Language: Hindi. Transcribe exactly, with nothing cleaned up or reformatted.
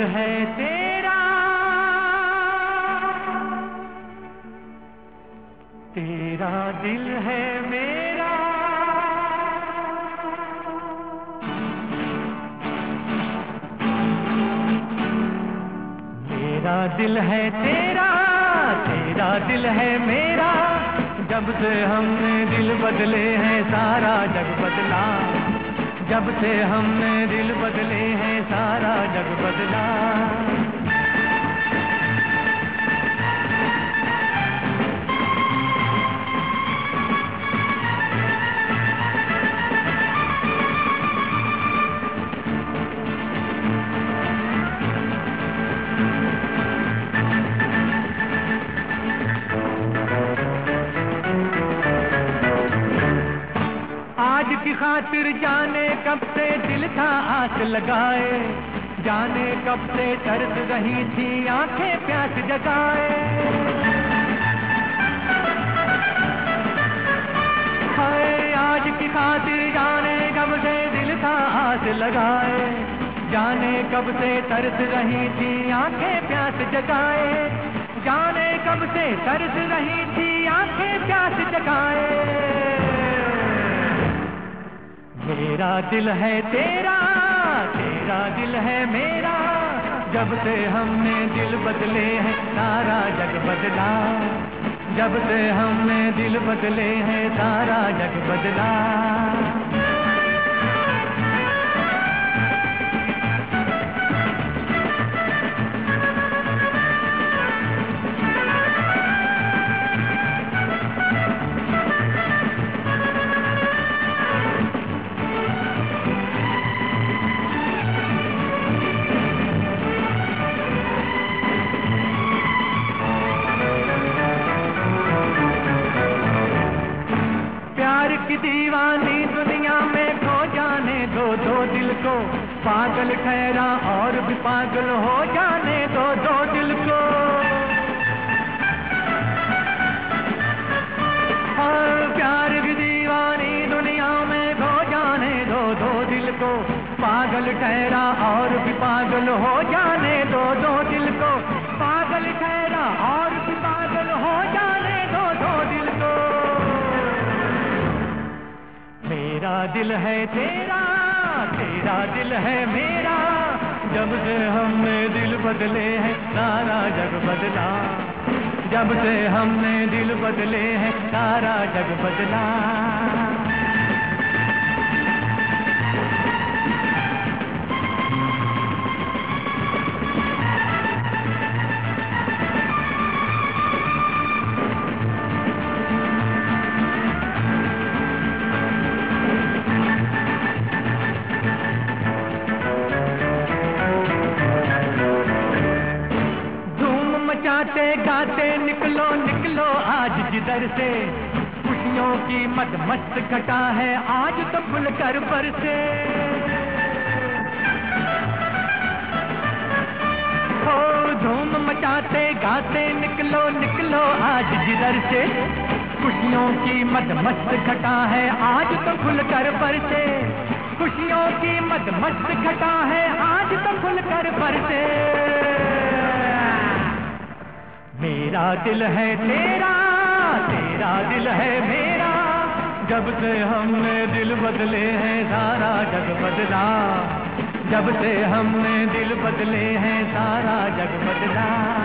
है तेरा, तेरा दिल है मेरा। मेरा दिल है तेरा, तेरा दिल है मेरा। जब से हमने दिल बदले हैं सारा जग बदला। जब से हमने दिल बदले हैं सारा जग बदला। आज की खातिर जाने कब से दिल था आस लगाए। जाने कब से तरस रही थी आंखें प्यास जगाए। हाय आज की खातिर जाने कब से दिल था आस लगाए। जाने कब से तरस रही थी आंखें प्यास जगाए। जाने कब से तरस रही थी आंखें प्यास जगाए। मेरा दिल है तेरा, तेरा दिल है मेरा। जब से हमने दिल बदले हैं सारा जग बदला। जब से हमने दिल बदले हैं सारा जग बदला। की दीवानी दुनिया में खो जाने दो दो दिल को। पागल ठहरा और भी पागल हो जाने दो दो दिल को। और प्यार की दीवानी दुनिया में खो जाने दो दो दिल को। पागल ठहरा और भी पागल हो जाने दो दो दिल को। पागल ठहरा और भी पागल हो जाने दो दो दिल को। मेरा दिल है तेरा, तेरा दिल है मेरा। जब से हमने दिल बदले हैं सारा जग बदला। जब से हमने दिल बदले हैं सारा जग बदला। गाते गाते निकलो निकलो आज जिधर से। खुशियों की मत मस्त घटा है आज तो खुल कर बरसे। हो धूम मचाते गाते निकलो निकलो आज जिधर से। खुशियों की मत मस्त घटा है आज तो खुल कर बरसे। खुशियों की मत मस्त घटा है आज तो खुल कर बरसे। मेरा दिल है तेरा, तेरा दिल है मेरा। जब से हमने दिल बदले हैं सारा जग बदला। जब से हमने दिल बदले हैं सारा जग बदला।